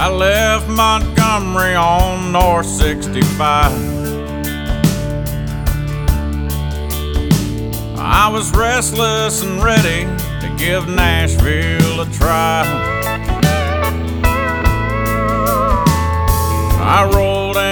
I left Montgomery on North 65. I was restless and ready to give Nashville a try. I rolled